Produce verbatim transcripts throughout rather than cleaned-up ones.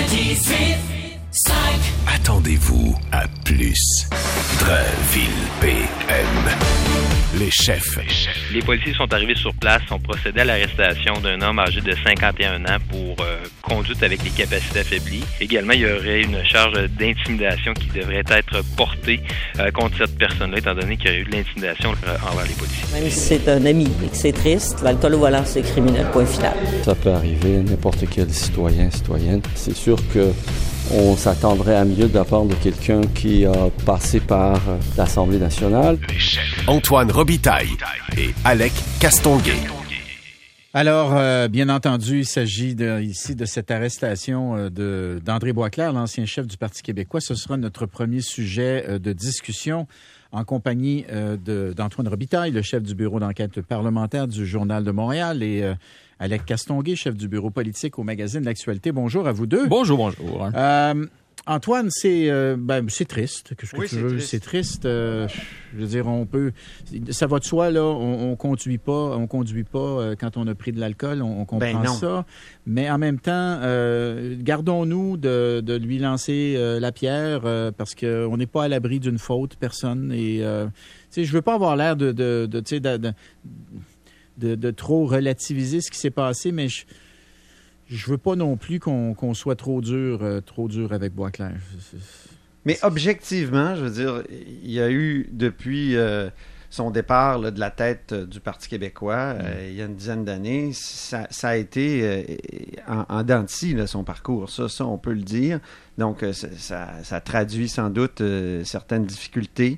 quatre-vingt-dix-huit cinq. Attendez-vous à plus. Drainville P M. Les chefs. Les policiers sont arrivés sur place, ont procédé à l'arrestation d'un homme âgé de cinquante et un ans pour euh, conduite avec les capacités affaiblies. Également, il y aurait une charge d'intimidation qui devrait être portée euh, contre cette personne-là, étant donné qu'il y a eu de l'intimidation euh, envers les policiers. Même si c'est un ami et que c'est triste, l'alcool au volant, c'est criminel, point final. Ça peut arriver à n'importe quel citoyen, citoyenne. C'est sûr que on s'attendrait à mieux d'apprendre de quelqu'un qui a passé par l'Assemblée nationale. Antoine Robitaille et Alec Castonguay. Alors, euh, bien entendu, il s'agit de, ici de cette arrestation euh, de, d'André Boisclair, l'ancien chef du Parti québécois. Ce sera notre premier sujet euh, de discussion en compagnie euh, de, d'Antoine Robitaille, le chef du bureau d'enquête parlementaire du Journal de Montréal, et euh, Alec Castonguay, chef du bureau politique au magazine L'Actualité. Bonjour à vous deux. Bonjour, bonjour. Euh, Antoine, c'est euh, ben, c'est triste. Qu'est-ce que oui, tu c'est veux? triste. C'est triste. Euh, je veux dire, on peut. Ça va de soi là. On, on conduit pas. On conduit pas euh, quand on a pris de l'alcool. On, on comprend Ben non. ça. Mais en même temps, euh, gardons-nous de, de lui lancer euh, la pierre euh, parce que on n'est pas à l'abri d'une faute, personne. Et euh, tu sais, je veux pas avoir l'air de, de, de, tu sais, de, de, de, de trop relativiser ce qui s'est passé, mais je. Je veux pas non plus qu'on, qu'on soit trop dur, euh, trop dur avec Boisclair. Mais objectivement, je veux dire, il y a eu depuis euh, son départ là, de la tête euh, du Parti québécois, euh, il y a une dizaine d'années, ça, ça a été euh, en, en dents de scie, là, son parcours. Ça, ça, on peut le dire. Donc, euh, ça, ça, ça traduit sans doute euh, certaines difficultés.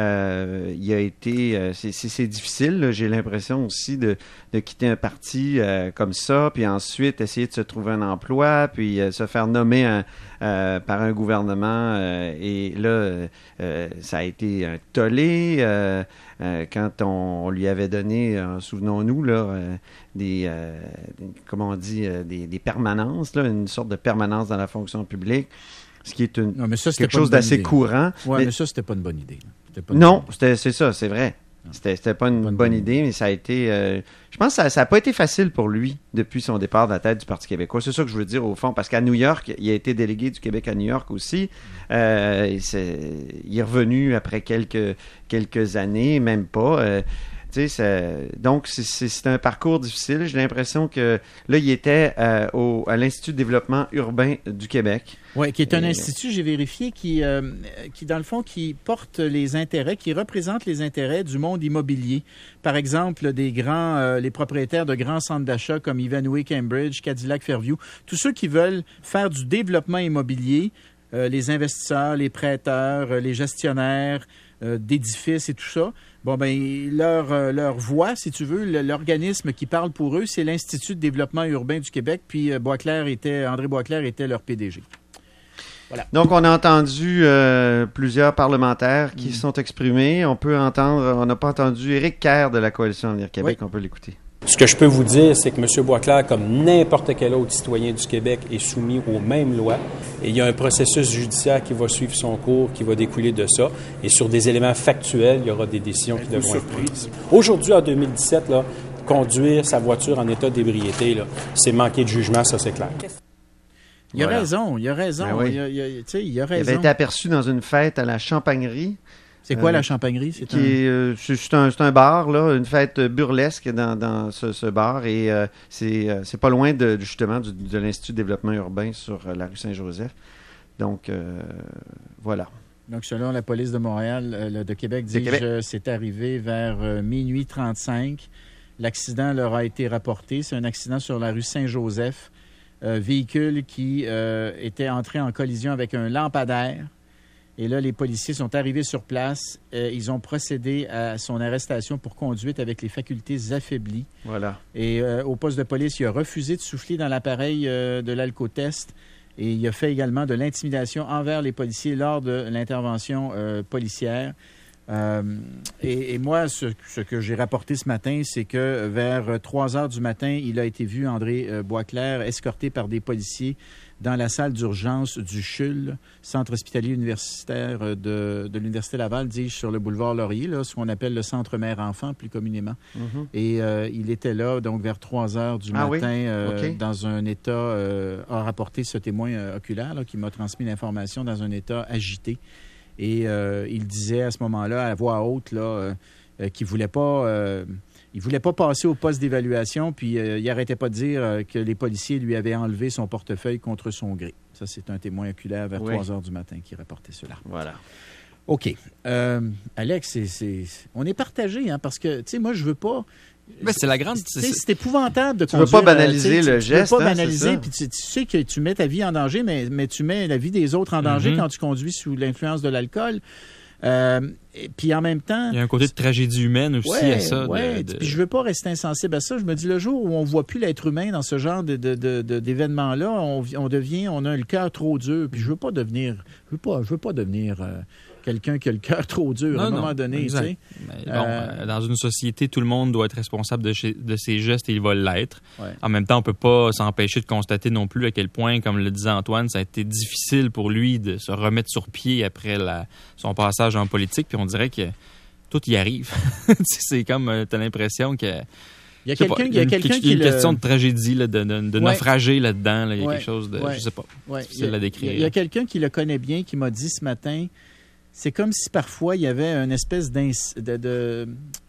Euh, il a été... Euh, c'est, c'est, c'est difficile, là. J'ai l'impression aussi de, de quitter un parti euh, comme ça, puis ensuite essayer de se trouver un emploi, puis euh, se faire nommer un, euh, par un gouvernement. Euh, et là, euh, ça a été un tollé. Euh, euh, quand on, on lui avait donné, euh, souvenons-nous, là, euh, des, euh, des... Comment on dit? Euh, des, des permanences, là, une sorte de permanence dans la fonction publique. Ce qui est une, non, mais ça, quelque chose d'assez idée. courant. Oui, mais, mais ça, c'était pas une bonne idée. Pas une non, bonne c'était, c'est ça, c'est vrai. C'était, c'était pas une pas bonne, bonne idée, idée, mais ça a été... Euh, je pense que ça n'a pas été facile pour lui depuis son départ de la tête du Parti québécois. C'est ça que je veux dire, au fond, parce qu'à New York, il a été délégué du Québec à New York aussi. Euh, c'est, il est revenu après quelques, quelques années, même pas... Euh, Tu sais, ça, donc, c'est, c'est, c'est un parcours difficile. J'ai l'impression que là, il était euh, au, à l'Institut de développement urbain du Québec. Oui, qui est un Et... institut, j'ai vérifié, qui, euh, qui, dans le fond, qui porte les intérêts, qui représente les intérêts du monde immobilier. Par exemple, des grands, euh, les propriétaires de grands centres d'achat comme Ivanhoé, Cambridge, Cadillac, Fairview, tous ceux qui veulent faire du développement immobilier, euh, les investisseurs, les prêteurs, euh, les gestionnaires euh, d'édifices et tout ça. Bon, ben leur, euh, leur voix, si tu veux, le, l'organisme qui parle pour eux, c'est l'Institut de développement urbain du Québec, puis euh, Boisclair était, André Boisclair était leur P D G. Voilà. Donc, on a entendu euh, plusieurs parlementaires qui mmh. sont exprimés. On peut entendre, on n'a pas entendu Éric Kerr de la Coalition Avenir Québec, oui. On peut l'écouter. Ce que je peux vous dire, c'est que M. Boisclair, comme n'importe quel autre citoyen du Québec, est soumis aux mêmes lois. Et il y a un processus judiciaire qui va suivre son cours, qui va découler de ça. Et sur des éléments factuels, il y aura des décisions qui devront être prises. Aujourd'hui, en deux mille dix-sept, là, conduire sa voiture en état d'ébriété, là, c'est manquer de jugement, ça c'est clair. Il a voilà. raison, il a raison. Ben oui. il, a, il, a, il a raison. Il avait été aperçu dans une fête à la Champagnerie. C'est quoi euh, la Champagnerie? C'est, qui un... est, euh, c'est, c'est, un, c'est un bar, là, une fête burlesque dans, dans ce, ce bar. Et euh, c'est, euh, c'est pas loin de, justement du, de l'Institut de développement urbain sur euh, la rue Saint-Joseph. Donc, euh, voilà. Donc, selon la police de Montréal, euh, de Québec, dit que c'est arrivé vers euh, minuit trente-cinq. L'accident leur a été rapporté. C'est un accident sur la rue Saint-Joseph. Euh, véhicule qui euh, était entré en collision avec un lampadaire. Et là, les policiers sont arrivés sur place. Euh, ils ont procédé à son arrestation pour conduite avec les facultés affaiblies. Voilà. Et euh, au poste de police, il a refusé de souffler dans l'appareil euh, de l'alcotest. Et il a fait également de l'intimidation envers les policiers lors de l'intervention euh, policière. Euh, et, et moi, ce, ce que j'ai rapporté ce matin, c'est que vers trois heures du matin, il a été vu, André euh, Boisclair, escorté par des policiers dans la salle d'urgence du C H U L, Centre hospitalier universitaire de, de l'Université Laval, dis-je, sur le boulevard Laurier, là, ce qu'on appelle le Centre Mère-Enfant, plus communément. Mm-hmm. Et euh, il était là, donc, vers trois heures du ah, matin, oui? euh, okay. dans un état, euh, a rapporté ce témoin euh, oculaire là, qui m'a transmis l'information, dans un état agité. Et euh, il disait à ce moment-là, à voix haute, là, euh, euh, qu'il ne voulait pas... Euh, Il voulait pas passer au poste d'évaluation, puis euh, il n'arrêtait pas de dire euh, que les policiers lui avaient enlevé son portefeuille contre son gré. Ça, c'est un témoin oculaire vers oui. trois heures du matin qui rapportait cela. Voilà. OK. Euh, Alex, c'est, c'est, on est partagé, hein, parce que, tu sais, moi, je veux pas... Mais c'est la grande... C'est, c'est épouvantable de tu conduire... Tu veux pas banaliser le tu, geste, Tu veux pas hein, banaliser, puis tu, tu sais que tu mets ta vie en danger, mais, mais tu mets la vie des autres en danger mm-hmm. quand tu conduis sous l'influence de l'alcool. Euh, et puis en même temps... Il y a un côté de tragédie humaine aussi ouais, à ça. Oui, de... puis je veux pas rester insensible à ça. Je me dis, le jour où on voit plus l'être humain dans ce genre de, de, de, de, d'événements-là, on, on devient, on a le cœur trop dur. Puis je veux pas devenir, je veux pas, je veux pas devenir euh, quelqu'un qui a le cœur trop dur non, à un non, moment donné. Tu sais. Mais bon, euh... dans une société, tout le monde doit être responsable de, chez, de ses gestes et il va l'être. Ouais. En même temps, on peut pas s'empêcher de constater non plus à quel point, comme le disait Antoine, ça a été difficile pour lui de se remettre sur pied après la, son passage en politique. Puis on dirait que tout y arrive. C'est comme, euh, t'as l'impression que... Il y a quelqu'un, pas, il y a quelqu'un qui... Il y a une le... question de tragédie, là, de, de, de ouais. naufragé là-dedans. Là. Il y a ouais. quelque chose de... Ouais. Je sais pas. Ouais. Difficile à décrire. Il y a, a quelqu'un qui le connaît bien, qui m'a dit ce matin, c'est comme si parfois il y avait une espèce d'ins... de... de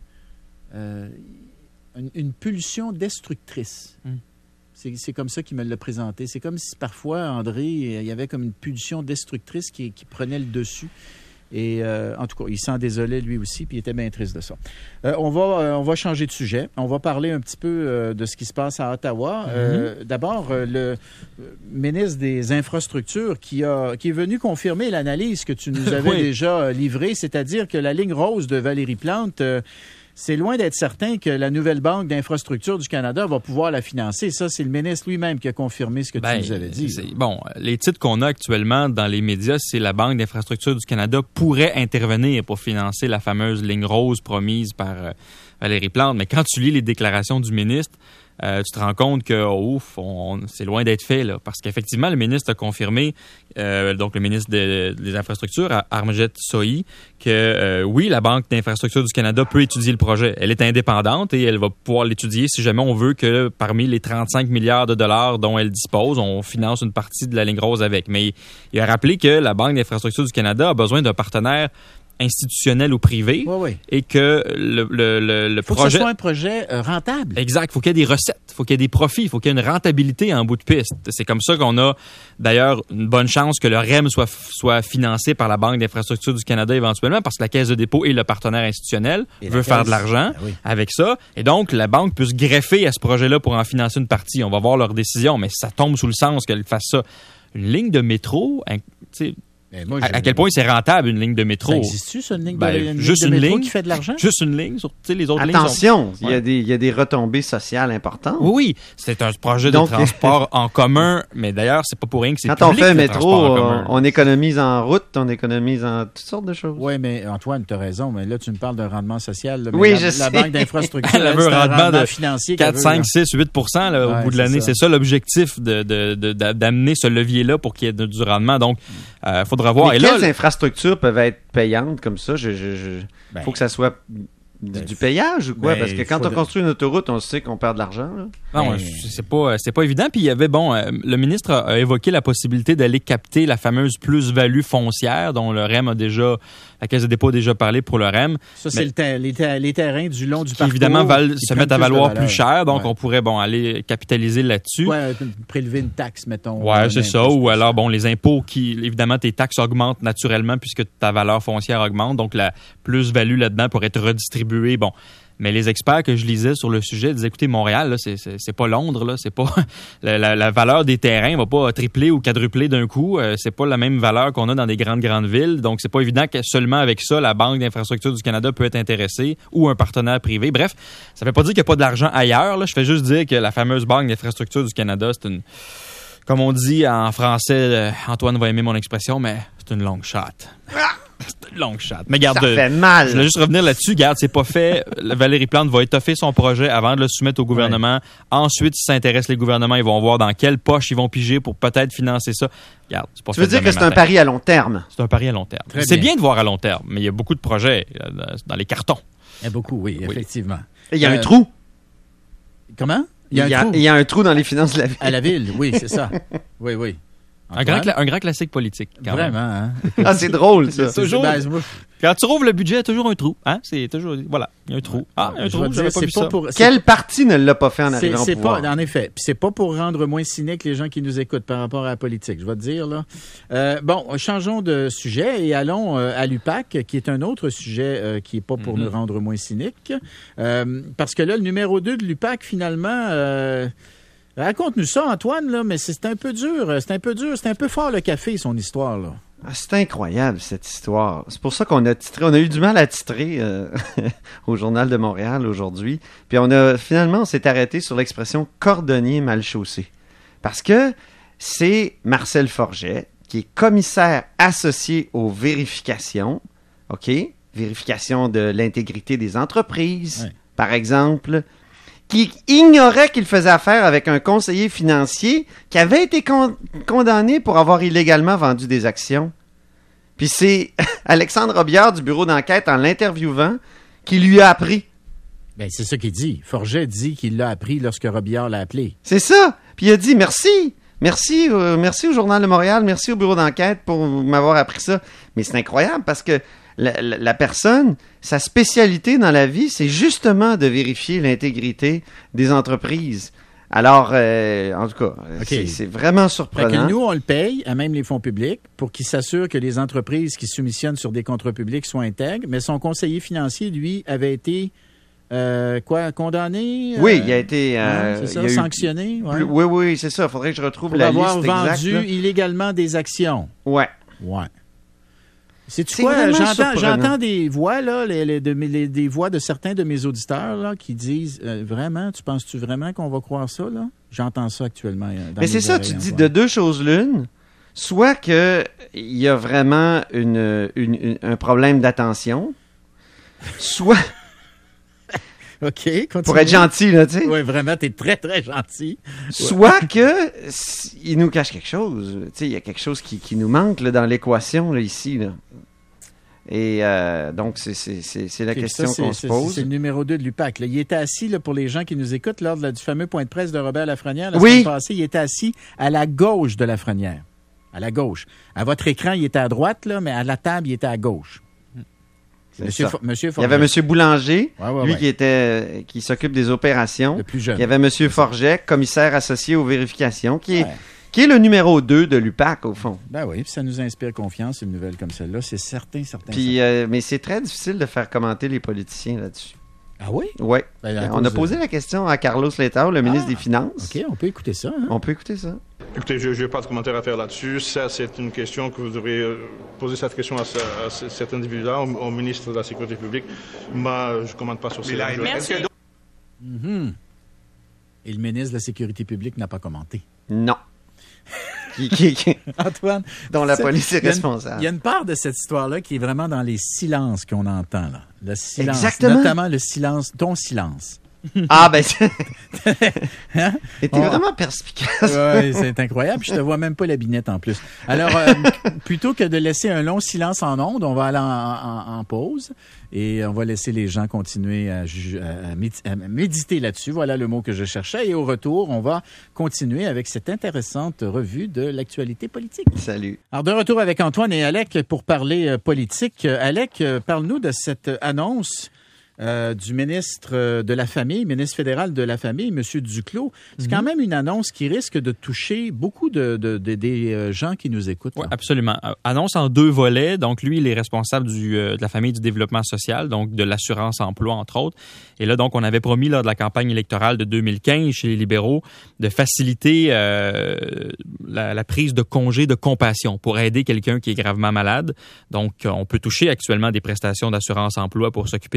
euh, une, une pulsion destructrice. Mm. C'est, c'est comme ça qu'il me l'a présenté. C'est comme si parfois, André, il y avait comme une pulsion destructrice qui, qui prenait le dessus. Et euh, en tout cas, il s'en désolait lui aussi, puis il était bien triste de ça. Euh, on, va, euh, on va changer de sujet. On va parler un petit peu euh, de ce qui se passe à Ottawa. Mm-hmm. Euh, d'abord, euh, le ministre des Infrastructures qui, a, qui est venu confirmer l'analyse que tu nous avais oui. déjà livrée, c'est-à-dire que la ligne rose de Valérie Plante... Euh, c'est loin d'être certain que la nouvelle Banque d'infrastructure du Canada va pouvoir la financer. Ça, c'est le ministre lui-même qui a confirmé ce que ben, tu nous avais dit. C'est, bon, les titres qu'on a actuellement dans les médias, c'est la Banque d'infrastructure du Canada pourrait intervenir pour financer la fameuse ligne rose promise par euh, Valérie Plante. Mais quand tu lis les déclarations du ministre, Euh, tu te rends compte que, oh, ouf, on, on, c'est loin d'être fait, là, parce qu'effectivement, le ministre a confirmé, euh, donc le ministre de, des Infrastructures, Harmjit Sohi, que euh, oui, la Banque d'infrastructure du Canada peut étudier le projet. Elle est indépendante et elle va pouvoir l'étudier si jamais on veut que parmi les trente-cinq milliards de dollars dont elle dispose, on finance une partie de la ligne rose avec. Mais il a rappelé que la Banque d'infrastructure du Canada a besoin d'un partenaire institutionnel ou privé, oui, oui. et que le, le, le, le faut projet... que ce soit un projet euh, rentable. Exact. Il faut qu'il y ait des recettes, il faut qu'il y ait des profits, il faut qu'il y ait une rentabilité en bout de piste. C'est comme ça qu'on a, d'ailleurs, une bonne chance que le R E M soit, soit financé par la Banque d'infrastructure du Canada éventuellement, parce que la Caisse de dépôt et le partenaire institutionnel et veut faire caisse, de l'argent ben oui. avec ça. Et donc, la Banque peut se greffer à ce projet-là pour en financer une partie. On va voir leur décision, mais ça tombe sous le sens qu'elle fasse ça. Une ligne de métro, tu sais... Moi, à, à quel point c'est rentable, une ligne de métro? Ça existe-tu, ça, une ligne de, ben, une juste ligne de une métro ligne, qui fait de l'argent? Juste une ligne. Sur, les autres Attention, lignes sont... il, y a des, il y a des retombées sociales importantes. Oui, c'est un projet Donc, de transport en commun, mais d'ailleurs, c'est pas pour rien que c'est Quand public, on fait un métro, on, on économise en route, on économise en toutes sortes de choses. Oui, mais Antoine, tu as raison, mais là, tu me parles d'un rendement social. Là, oui, la, je la sais. Banque d'infrastructure, elle veut un rendement de financier quatre, cinq, six, huit pour cent là, ouais, au bout de l'année. C'est ça, c'est ça l'objectif de, de, de, de, d'amener ce levier-là pour qu'il y ait du rendement. Donc, il euh, faudra voir. Mais Et quelles là, infrastructures peuvent être payantes comme ça? Je, je, je... Ben, faut que ça soit du, du payage ou quoi? Ben, parce que quand on de... construit une autoroute, on sait qu'on perd de l'argent. Là. Non, ben... c'est pas, c'est pas évident. Puis il y avait, bon, euh, le ministre a évoqué la possibilité d'aller capter la fameuse plus-value foncière dont le R E M a déjà, la Caisse de dépôt a déjà parlé pour le R E M. Ça, c'est le ter- les, ter- les terrains du long du qui parcours. Évidemment, val- se mettent à valoir plus cher. Donc, ouais. on pourrait, bon, aller capitaliser là-dessus. Ouais, prélever une taxe, mettons. Ouais, c'est ça. Ou alors, bon, les impôts qui, évidemment, tes taxes augmentent naturellement puisque ta valeur foncière augmente. Donc, la plus-value là-dedans pourrait être redistribuée. Bon. Mais les experts que je lisais sur le sujet disaient, écoutez, Montréal, là, c'est, c'est, c'est pas Londres, là, c'est pas la, la, la valeur des terrains va pas tripler ou quadrupler d'un coup. Euh, c'est pas la même valeur qu'on a dans des grandes grandes villes. Donc, c'est pas évident que seulement avec ça, la Banque d'infrastructure du Canada peut être intéressée ou un partenaire privé. Bref, ça veut pas dire qu'il y a pas de l'argent ailleurs. Là. Je fais juste dire que la fameuse Banque d'infrastructure du Canada, c'est une, comme on dit en français, euh, Antoine va aimer mon expression, mais c'est une long shot. C'est une longue chatte. Mais garde, ça fait mal. Je voulais juste revenir là-dessus. Garde, c'est pas fait. Valérie Plante va étoffer son projet avant de le soumettre au gouvernement. Ouais. Ensuite, si ça intéresse les gouvernements, ils vont voir dans quelle poche ils vont piger pour peut-être financer ça. Garde, c'est pas tu veux dire que c'est matin. Un pari à long terme? C'est un pari à long terme. Très c'est bien. bien de voir à long terme, mais il y a beaucoup de projets dans les cartons. Il y a beaucoup, oui, oui. effectivement. Et il y a euh, un trou. Comment? Il y a, il y a, un, trou. Il y a un trou dans les finances de la ville. À la ville, oui, c'est ça. Oui, oui. Un grand, cla- un grand classique politique. Quand Vraiment, même. Hein? Ah, c'est drôle, ça. C'est toujours, quand tu rouvres le budget, il y a toujours un trou. Hein? C'est toujours, voilà, il y a un trou. Ah, il y a un trou, j'avais pas vu ça. Pour, Quel parti ne l'a pas fait en arrivant c'est, c'est au pouvoir? Pas, en effet. Puis c'est pas pour rendre moins cyniques les gens qui nous écoutent par rapport à la politique, je vais te dire, là. Euh, bon, changeons de sujet et allons euh, à l'U P A C, qui est un autre sujet euh, qui n'est pas pour mm-hmm. nous rendre moins cyniques. Euh, parce que là, le numéro deux de l'U P A C, finalement... Euh, raconte-nous ça, Antoine, là, mais c'est un peu dur, c'est un peu dur, c'est un peu fort le café, son histoire, là. Ah, c'est incroyable, cette histoire. C'est pour ça qu'on a titré, on a eu du mal à titrer euh, au Journal de Montréal aujourd'hui. Puis on a, finalement, on s'est arrêté sur l'expression « cordonnier mal chaussé ». Parce que c'est Marcel Forget, qui est commissaire associé aux vérifications, OK? Vérification de l'intégrité des entreprises, ouais. Par exemple... qui ignorait qu'il faisait affaire avec un conseiller financier qui avait été con- condamné pour avoir illégalement vendu des actions. Puis c'est Alexandre Robillard du bureau d'enquête, en l'interviewant, qui lui a appris. Bien, c'est ça qu'il dit. Forget dit qu'il l'a appris lorsque Robillard l'a appelé. C'est ça. Puis il a dit merci. Merci, euh, merci au Journal de Montréal, merci au bureau d'enquête pour m'avoir appris ça. Mais c'est incroyable parce que La, la, la personne, sa spécialité dans la vie, c'est justement de vérifier l'intégrité des entreprises. Alors, euh, en tout cas, okay. c'est, c'est vraiment surprenant. Fait que nous, on le paye, à même les fonds publics, pour qu'il s'assure que les entreprises qui soumissionnent sur des contrats publics soient intègres, mais son conseiller financier, lui, avait été... Euh, quoi, condamné? Oui, euh, il a été... Euh, ouais, c'est ça, il a sanctionné? Eu, ouais. plus, oui, oui, c'est ça. Il faudrait que je retrouve pour la avoir liste vendu exacte. Vendu illégalement des actions. Ouais. Ouais. C'est-tu c'est quoi? J'entends, j'entends des voix, là, les, les, de, les, des voix de certains de mes auditeurs là, qui disent euh, vraiment, tu penses-tu vraiment qu'on va croire ça? Là? J'entends ça actuellement. Dans Mais c'est ça, oreilles, tu dis fois. De deux choses l'une. Soit qu'il y a vraiment une, une, une, un problème d'attention, soit... OK, continue. Pour être gentil, là, tu sais. Oui, vraiment, t'es très, très gentil. Soit que il nous cache quelque chose. Tu sais, il y a quelque chose qui, qui nous manque là, dans l'équation, là, ici, là. Et euh, donc, c'est, c'est, c'est, c'est la okay, question ça, qu'on c'est, se pose. C'est, c'est le numéro deux de l'U P A C. Là. Il était assis, là, pour les gens qui nous écoutent, lors de la, du fameux point de presse de Robert Lafrenière, la oui. semaine passée, il était assis à la gauche de Lafrenière. À la gauche. À votre écran, il était à droite, là, mais à la table, il était à gauche. Monsieur, Fo- Monsieur Forget. Il y avait Monsieur Boulanger, ouais, ouais, lui ouais. qui était qui s'occupe des opérations. Le plus jeune. Il y avait Monsieur Forget, commissaire associé aux vérifications, qui est, ouais. qui est le numéro deux de l'U P A C, au fond. Ben oui, puis ça nous inspire confiance, une nouvelle comme celle-là. C'est certain, certain. Puis, certain. Euh, mais c'est très difficile de faire commenter les politiciens là-dessus. Ah oui? Oui. Ben, on a posé de... la question à Carlos Letao, le ah, ministre des Finances. OK, on peut écouter ça. Hein? On peut écouter ça. Écoutez, je n'ai pas de commentaire à faire là-dessus. Ça, c'est une question que vous devriez poser cette question à, ce, à ce, cet individu-là, au, au ministre de la Sécurité publique. Moi, je ne commande pas sur cela. Merci. Mm-hmm. Et le ministre de la Sécurité publique n'a pas commenté. Non. qui, qui, qui... Antoine, dont la police est il responsable. Il y a une part de cette histoire-là qui est vraiment dans les silences qu'on entend, là. Le silence. Exactement. Notamment le silence, ton silence. Ah, ben, c'est... hein? Et t'es oh. vraiment perspicace. Oui, c'est incroyable. Je te vois même pas la binette en plus. Alors, euh, plutôt que de laisser un long silence en ondes, on va aller en, en, en pause et on va laisser les gens continuer à, à, à méditer là-dessus. Voilà le mot que je cherchais. Et au retour, on va continuer avec cette intéressante revue de l'actualité politique. Salut. Alors, de retour avec Antoine et Alec pour parler euh, politique. Alec, euh, parle-nous de cette annonce Euh, du ministre de la Famille, ministre fédéral de la Famille, M. Duclos. C'est mm-hmm. quand même une annonce qui risque de toucher beaucoup de, de, de, des gens qui nous écoutent. Oui, absolument. Annonce en deux volets. Donc, lui, il est responsable du, euh, de la famille du développement social, donc de l'assurance-emploi, entre autres. Et là, donc, on avait promis lors de la campagne électorale de deux mille quinze chez les libéraux de faciliter euh, la, la prise de congé de compassion pour aider quelqu'un qui est gravement malade. Donc, on peut toucher actuellement des prestations d'assurance-emploi pour s'occuper de cette personne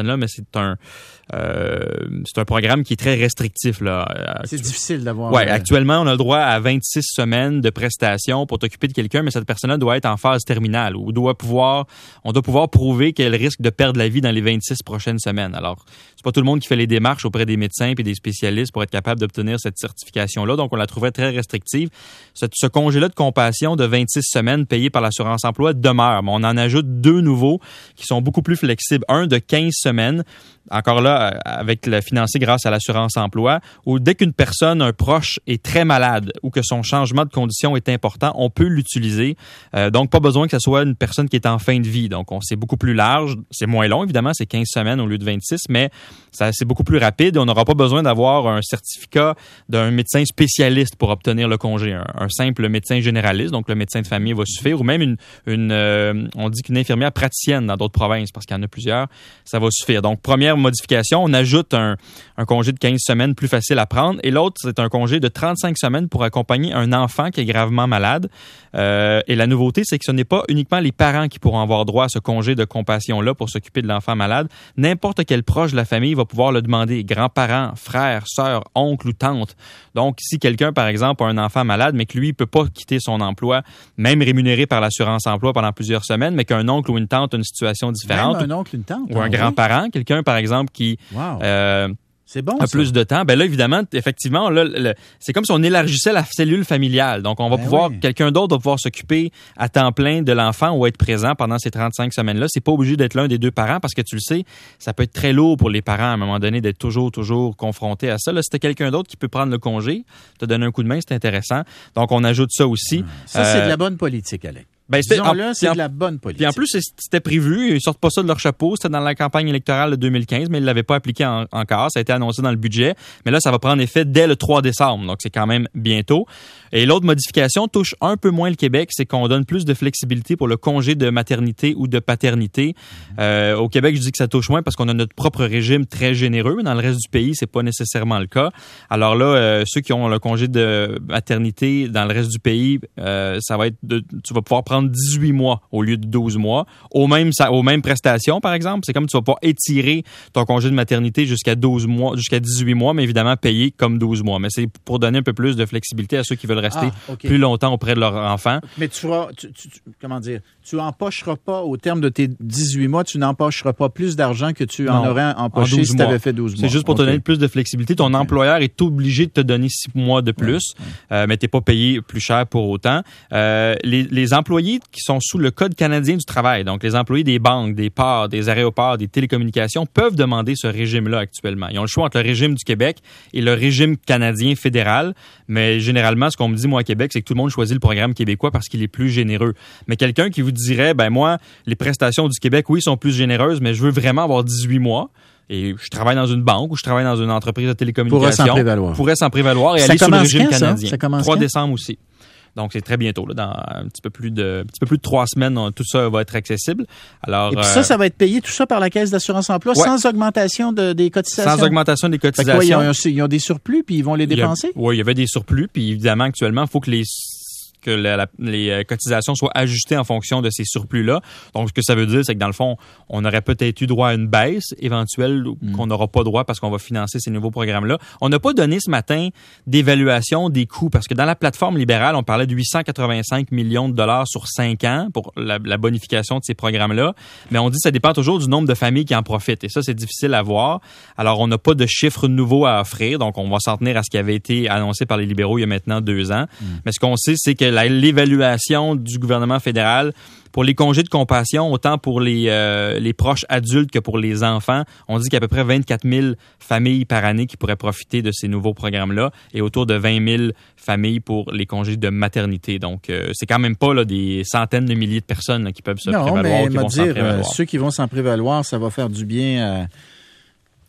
personnes-là, mais c'est un euh, c'est un programme qui est très restrictif, là. C'est Actu- difficile d'avoir... Ouais, euh... actuellement, on a le droit à vingt-six semaines de prestations pour t'occuper de quelqu'un, mais cette personne-là doit être en phase terminale ou doit pouvoir, on doit pouvoir prouver qu'elle risque de perdre la vie dans les vingt-six prochaines semaines. Alors, c'est pas tout le monde qui fait les démarches auprès des médecins et des spécialistes pour être capable d'obtenir cette certification-là, donc on la trouvait très restrictive. Ce, ce congé-là de compassion de vingt-six semaines payé par l'assurance emploi demeure, mais on en ajoute deux nouveaux qui sont beaucoup plus flexibles. Un de quinze semaines, encore là, avec le financé grâce à l'assurance emploi, où dès qu'une personne, un proche, est très malade ou que son changement de condition est important, on peut l'utiliser. Euh, donc, pas besoin que ce soit une personne qui est en fin de vie. Donc, on, c'est beaucoup plus large. C'est moins long, évidemment, c'est quinze semaines au lieu de vingt-six, mais ça, c'est beaucoup plus rapide. On n'aura pas besoin d'avoir un certificat d'un médecin spécialiste pour obtenir le congé. Un, un simple médecin généraliste, donc le médecin de famille va suffire, ou même une, une euh, on dit qu'une infirmière praticienne dans d'autres provinces, parce qu'il y en a plusieurs, ça va suffire. Donc, première modification, on ajoute un, un congé de quinze semaines plus facile à prendre, et l'autre, c'est un congé de trente-cinq semaines pour accompagner un enfant qui est gravement malade. Euh, et la nouveauté, c'est que ce n'est pas uniquement les parents qui pourront avoir droit à ce congé de compassion-là pour s'occuper de l'enfant malade. N'importe quel proche de la famille va pouvoir le demander. Grands-parents, frères, sœurs, oncles ou tantes. Donc, si quelqu'un, par exemple, a un enfant malade, mais que lui, ne peut pas quitter son emploi, même rémunéré par l'assurance emploi pendant plusieurs semaines, mais qu'un oncle ou une tante a une situation différente. Même un oncle, une tante. Ou un oui. grand-parent, quelqu'un, par exemple, qui... Wow. Euh, C'est bon, a ça. plus de temps. Ben là, évidemment, effectivement, là, le, c'est comme si on élargissait la cellule familiale. Donc, on va ben pouvoir, oui. quelqu'un d'autre va pouvoir s'occuper à temps plein de l'enfant ou être présent pendant ces trente-cinq semaines-là. C'est pas obligé d'être l'un des deux parents parce que tu le sais, ça peut être très lourd pour les parents à un moment donné d'être toujours, toujours confrontés à ça. Là, si t'as quelqu'un d'autre qui peut prendre le congé, te donner un coup de main, c'est intéressant. Donc, on ajoute ça aussi. Ça, euh, c'est de la bonne politique, Alain. Ben, Disons-le, c'est de la bonne politique. Puis en plus, c'était prévu. Ils sortent pas ça de leur chapeau. C'était dans la campagne électorale de deux mille quinze, mais ils l'avaient pas appliqué en, encore. Ça a été annoncé dans le budget. Mais là, ça va prendre effet dès le trois décembre. Donc, c'est quand même bientôt. Et l'autre modification touche un peu moins le Québec. C'est qu'on donne plus de flexibilité pour le congé de maternité ou de paternité. Euh, au Québec, je dis que ça touche moins parce qu'on a notre propre régime très généreux. Mais dans le reste du pays, c'est pas nécessairement le cas. Alors là, euh, ceux qui ont le congé de maternité dans le reste du pays, euh, ça va être de, tu vas pouvoir prendre dix-huit mois au lieu de douze mois, aux mêmes, aux mêmes prestations, par exemple. C'est comme tu vas pas étirer ton congé de maternité jusqu'à douze mois, jusqu'à dix-huit mois, mais évidemment payé comme douze mois. Mais c'est pour donner un peu plus de flexibilité à ceux qui veulent rester ah, okay. plus longtemps auprès de leur enfant. Mais tu vas, tu, tu, comment dire, tu empocheras pas, au terme de tes dix-huit mois, tu n'empocheras pas plus d'argent que tu non, en aurais empoché en si tu avais fait douze mois. C'est juste pour okay. te donner plus de flexibilité. Ton okay. employeur est obligé de te donner six mois de plus, ouais, ouais. Euh, mais tu n'es pas payé plus cher pour autant. Euh, les, les employés qui sont sous le Code canadien du travail, donc les employés des banques, des ports, des aéroports, des télécommunications, peuvent demander ce régime-là actuellement. Ils ont le choix entre le régime du Québec et le régime canadien fédéral, mais généralement, ce qu'on me dit, moi, à Québec, c'est que tout le monde choisit le programme québécois parce qu'il est plus généreux. Mais quelqu'un qui vous dirait, ben moi, les prestations du Québec, oui, sont plus généreuses, mais je veux vraiment avoir dix-huit mois, et je travaille dans une banque ou je travaille dans une entreprise de télécommunications, pourrait s'en prévaloir, pourrait s'en prévaloir et ça aller sur le régime quand, canadien. Ça? Ça trois décembre aussi. Donc, c'est très bientôt, là, dans un petit peu plus de, un petit peu plus de trois semaines, on, tout ça va être accessible. Alors, et puis euh, ça, ça va être payé tout ça par la Caisse d'assurance emploi, ouais. sans augmentation de, des cotisations. Sans augmentation des cotisations. Quoi, ils, ont, ils ont des surplus puis ils vont les dépenser? Oui, il y avait des surplus puis évidemment, actuellement, il faut que les que la, la, les cotisations soient ajustées en fonction de ces surplus-là. Donc, ce que ça veut dire, c'est que dans le fond, on aurait peut-être eu droit à une baisse éventuelle mmh. qu'on n'aura pas droit parce qu'on va financer ces nouveaux programmes-là. On n'a pas donné ce matin d'évaluation des coûts parce que dans la plateforme libérale, on parlait de huit cent quatre-vingt-cinq millions de dollars sur cinq ans pour la, la bonification de ces programmes-là. Mais on dit que ça dépend toujours du nombre de familles qui en profitent. Et ça, c'est difficile à voir. Alors, on n'a pas de chiffres nouveaux à offrir. Donc, on va s'en tenir à ce qui avait été annoncé par les libéraux il y a maintenant deux ans. Mmh. Mais ce qu'on sait, c'est que La, l'évaluation du gouvernement fédéral pour les congés de compassion, autant pour les, euh, les proches adultes que pour les enfants, on dit qu'il y a à peu près vingt-quatre mille familles par année qui pourraient profiter de ces nouveaux programmes-là et autour de vingt mille familles pour les congés de maternité. Donc, euh, c'est quand même pas là, des centaines de milliers de personnes là, qui peuvent se non, prévaloir mais ou qui vont dire, s'en prévaloir. Euh, ceux qui vont s'en prévaloir, ça va faire du bien à...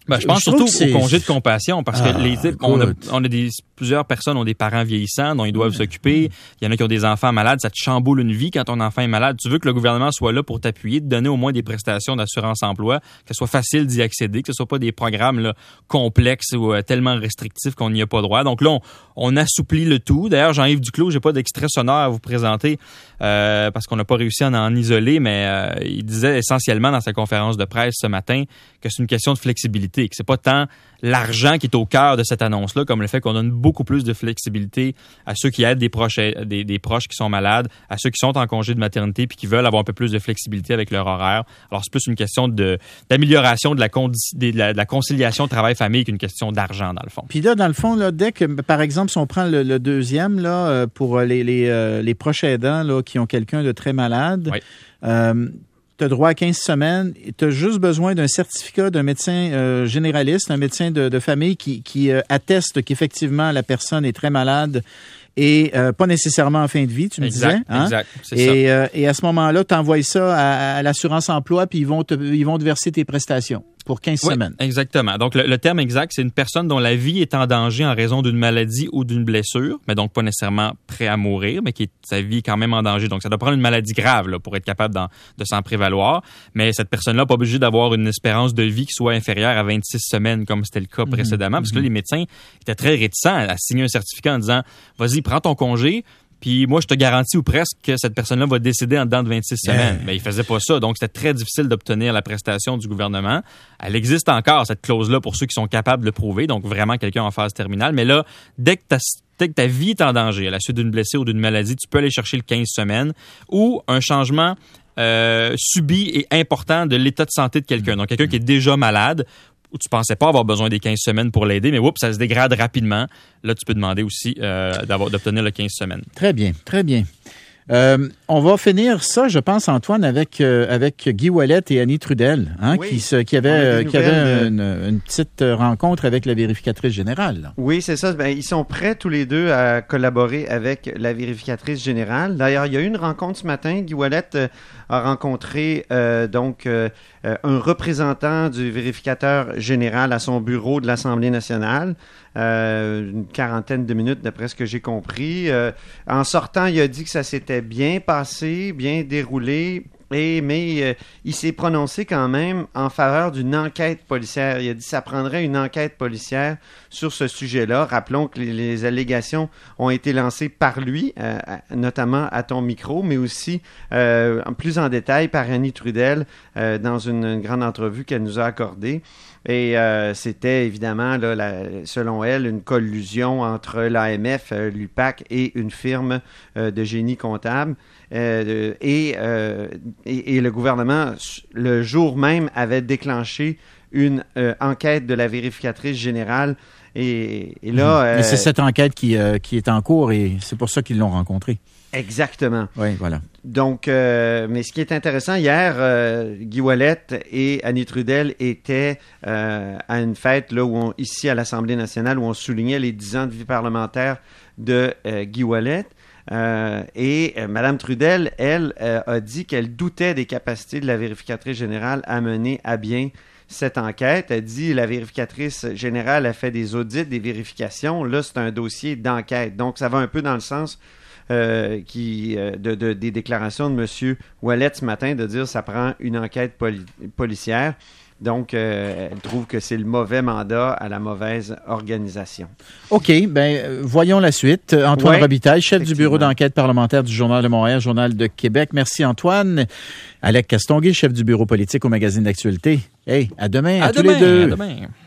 Ben, je pense je trouve surtout que au congé de compassion parce ah, que les types, on a, on a des, plusieurs personnes ont des parents vieillissants dont ils doivent mmh. s'occuper. Il y en a qui ont des enfants malades. Ça te chamboule une vie quand ton enfant est malade. Tu veux que le gouvernement soit là pour t'appuyer, te donner au moins des prestations d'assurance-emploi, que ce soit facile d'y accéder, que ce soit pas des programmes là, complexes ou euh, tellement restrictifs qu'on n'y a pas droit. Donc là, on, on assouplit le tout. D'ailleurs, Jean-Yves Duclos, j'ai pas d'extrait sonore à vous présenter euh, parce qu'on n'a pas réussi à en, en isoler, mais euh, il disait essentiellement dans sa conférence de presse ce matin que c'est une question de flexibilité. Que c'est pas tant l'argent qui est au cœur de cette annonce-là, comme le fait qu'on donne beaucoup plus de flexibilité à ceux qui aident des proches, des, des proches qui sont malades, à ceux qui sont en congé de maternité puis qui veulent avoir un peu plus de flexibilité avec leur horaire. Alors, c'est plus une question de, d'amélioration de la, condi- de, la, de la conciliation travail-famille qu'une question d'argent, dans le fond. Puis là, dans le fond, là, dès que, par exemple, si on prend le, le deuxième, là, pour les, les, euh, les proches aidants là, qui ont quelqu'un de très malade, oui. euh, tu as droit à quinze semaines. Tu as juste besoin d'un certificat d'un médecin euh, généraliste, un médecin de, de famille qui, qui euh, atteste qu'effectivement la personne est très malade et euh, pas nécessairement en fin de vie, tu me exact, disais. Hein? Exact, c'est et, ça. Euh, et à ce moment-là, tu envoies ça à, à l'assurance-emploi puis ils vont te, ils vont te verser tes prestations pour quinze oui, semaines. Exactement. Donc, le, le terme exact, c'est une personne dont la vie est en danger en raison d'une maladie ou d'une blessure, mais donc pas nécessairement prêt à mourir, mais qui est, sa vie est quand même en danger. Donc, ça doit prendre une maladie grave là, pour être capable d'en, de s'en prévaloir. Mais cette personne-là n'est pas obligée d'avoir une espérance de vie qui soit inférieure à vingt-six semaines, comme c'était le cas précédemment, mmh, parce que là, les médecins étaient très réticents à signer un certificat en disant « Vas-y, prends ton congé ». Puis moi, je te garantis ou presque que cette personne-là va décéder en dedans de vingt-six yeah. semaines. Mais il faisait pas ça. Donc, c'était très difficile d'obtenir la prestation du gouvernement. Elle existe encore, cette clause-là, pour ceux qui sont capables de le prouver. Donc, vraiment quelqu'un en phase terminale. Mais là, dès que, dès que ta vie est en danger à la suite d'une blessure ou d'une maladie, tu peux aller chercher le quinze semaines ou un changement euh, subi et important de l'état de santé de quelqu'un. Donc, quelqu'un qui est déjà malade où tu pensais pas avoir besoin des quinze semaines pour l'aider, mais oups, ça se dégrade rapidement. Là, tu peux demander aussi euh, d'avoir, d'obtenir le quinze semaines. Très bien, très bien. Euh, on va finir ça, je pense, Antoine, avec euh, avec Guy Ouellet et Annie Trudel, hein, oui, qui, se, qui avaient qui avaient une, une petite rencontre avec la vérificatrice générale. Là. Oui, c'est ça. Ben, ils sont prêts tous les deux à collaborer avec la vérificatrice générale. D'ailleurs, il y a eu une rencontre ce matin. Guy Ouellet euh, a rencontré euh, donc euh, un représentant du vérificateur général à son bureau de l'Assemblée nationale. Euh, une quarantaine de minutes d'après ce que j'ai compris. Euh, en sortant, il a dit que ça s'était bien passé, bien déroulé, et, mais euh, il s'est prononcé quand même en faveur d'une enquête policière. Il a dit que ça prendrait une enquête policière sur ce sujet-là. Rappelons que les, les allégations ont été lancées par lui, euh, notamment à ton micro, mais aussi euh, plus en détail par Annie Trudel euh, dans une, une grande entrevue qu'elle nous a accordée. Et euh, c'était évidemment, là, la, selon elle, une collusion entre l'A M F, euh, l'U P A C et une firme euh, de génie comptable. Euh, et, euh, et, et le gouvernement, le jour même, avait déclenché une euh, enquête de la vérificatrice générale. Et, et là... Euh, Mais c'est cette enquête qui, euh, qui est en cours et c'est pour ça qu'ils l'ont rencontrée. Exactement. Oui, voilà. Donc, euh, mais ce qui est intéressant, hier, euh, Guy Ouellet et Annie Trudel étaient euh, à une fête là où on, ici à l'Assemblée nationale où on soulignait les dix ans de vie parlementaire de euh, Guy Ouellet. Euh, et euh, Mme Trudel, elle, euh, a dit qu'elle doutait des capacités de la vérificatrice générale à mener à bien cette enquête. Elle dit la vérificatrice générale a fait des audits, des vérifications. Là, c'est un dossier d'enquête. Donc, ça va un peu dans le sens euh, qui, euh, de, de, des déclarations de M. Ouellet ce matin, de dire que ça prend une enquête poli- policière. Donc, euh, elle trouve que c'est le mauvais mandat à la mauvaise organisation. OK. Bien, voyons la suite. Antoine ouais, Robitaille, chef du bureau d'enquête parlementaire du Journal de Montréal, Journal de Québec. Merci, Antoine. Alec Castonguay, chef du bureau politique au magazine d'actualité. Hey, à demain, à, à tous demain, les deux. À demain.